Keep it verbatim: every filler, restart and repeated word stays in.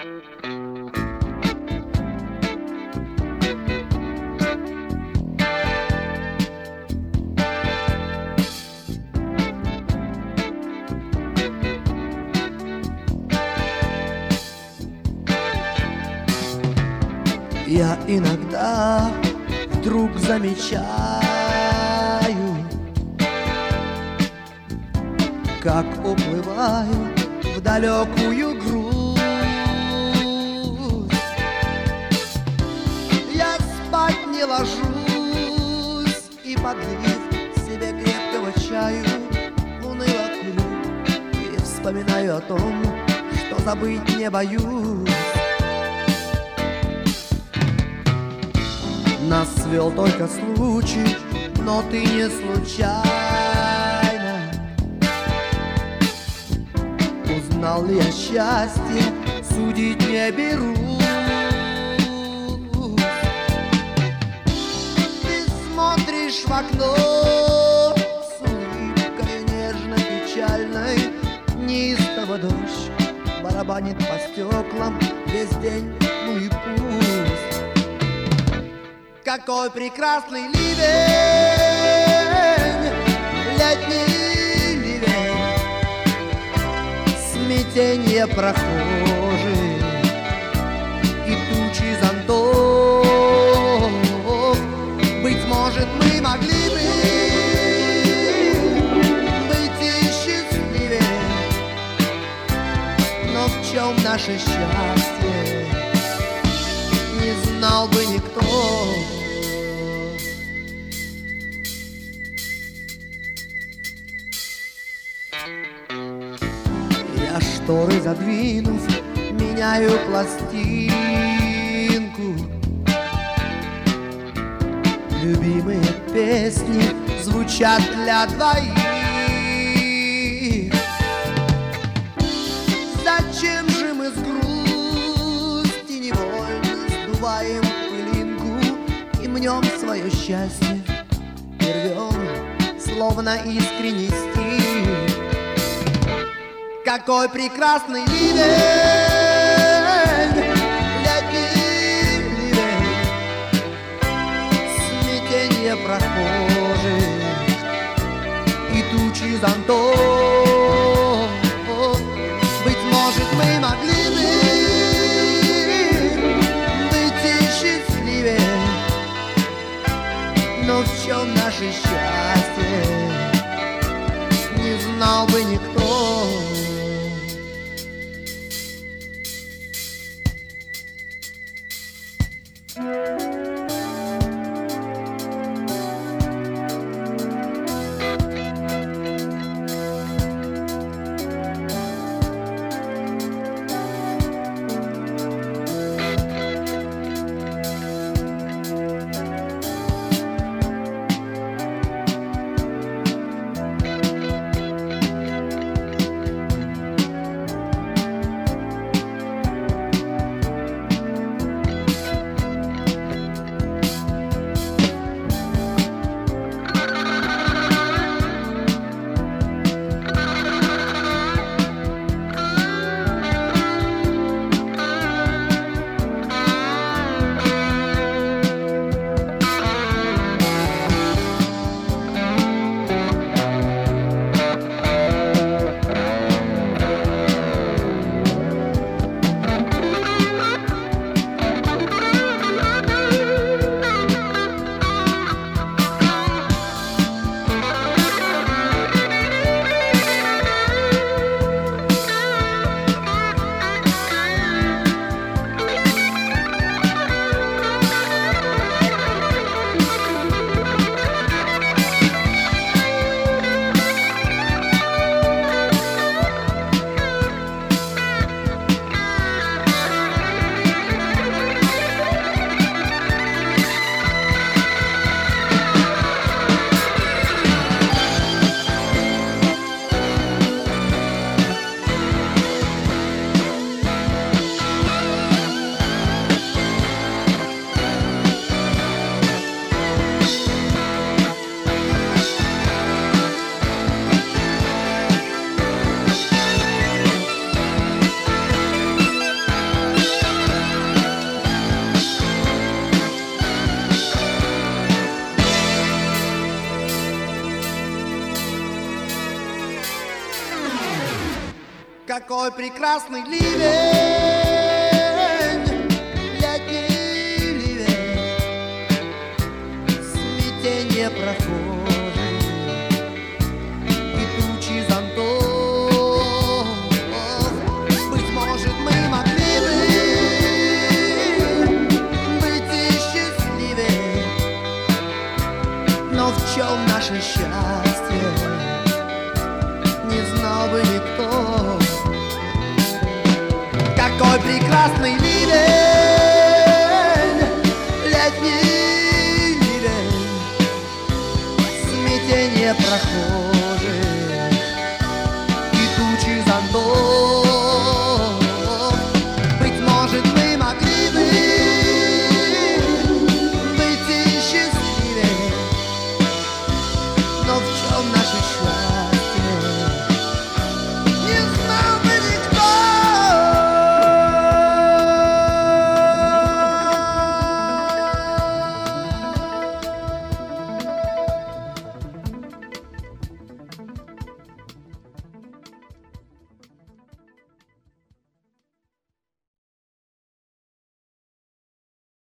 Я иногда вдруг замечаю, как уплываю в далекую грусть. Я спать не ложусь и, подлив себе крепкого чаю, уныло курю и вспоминаю о том, что забыть не боюсь. Нас свел только случай, но ты не случайно. Узнал ли я счастье, судить не берусь. Ты смотришь в окно с улыбкой нежно-печальной. Неистово дождь барабанит по стеклам весь день, ну и пусть. Какой прекрасный ливень, летний ливень, смятенье прохожих и тучи зонтов. Быть может, мы могли бы быть и счастливее, но в чем наше счастье, не знал бы никто. Я шторы задвинув, меняю пластинку. Любимые песни звучат для двоих. Зачем же мы с грусти невольно сдуваем пылинку и мнем свое счастье, и рвем, словно искренний стих? Какой прекрасный ливень, летний ливень, смятенье прохожих и тучи зонтов. Быть может, мы могли бы быть и счастливее, но в чем наше счастье, не знал бы никто. Какой прекрасный ливень, летний ливень, смятение прохожих и тучи зонтов. Быть может, мы могли бы быть и счастливее, но в чем наше счастье, не знал бы никто. Какой прекрасный ливень, летний ливень, смятение прохожих и тучи зонтов. Быть может, мы могли бы быть и счастливее, но в чем наше счастье?